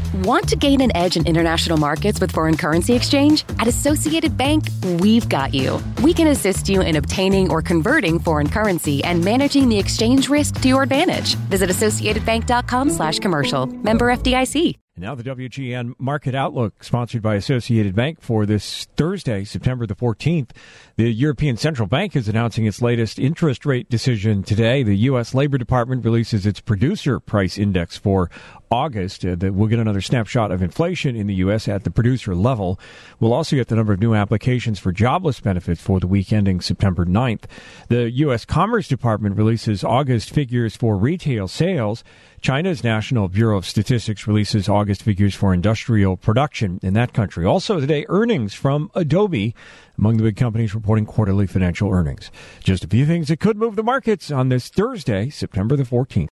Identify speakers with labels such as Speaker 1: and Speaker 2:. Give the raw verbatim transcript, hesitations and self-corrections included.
Speaker 1: Want to gain an edge in international markets with foreign currency exchange? At Associated Bank, we've got you. We can assist you in obtaining or converting foreign currency and managing the exchange risk to your advantage. Visit associatedbank.com slash commercial. Member F D I C.
Speaker 2: And now the W G N Market Outlook, sponsored by Associated Bank for this Thursday, September the fourteenth. The European Central Bank is announcing its latest interest rate decision today. The U S. Labor Department releases its producer price index for August. Uh, that we'll get another snapshot of inflation in the U S at the producer level. We'll also get the number of new applications for jobless benefits for the week ending September ninth. The U S. Commerce Department releases August figures for retail sales. China's National Bureau of Statistics releases August figures for industrial production in that country. Also today, earnings from Adobe, among the big companies reporting quarterly financial earnings. Just a few things that could move the markets on this Thursday, September the fourteenth.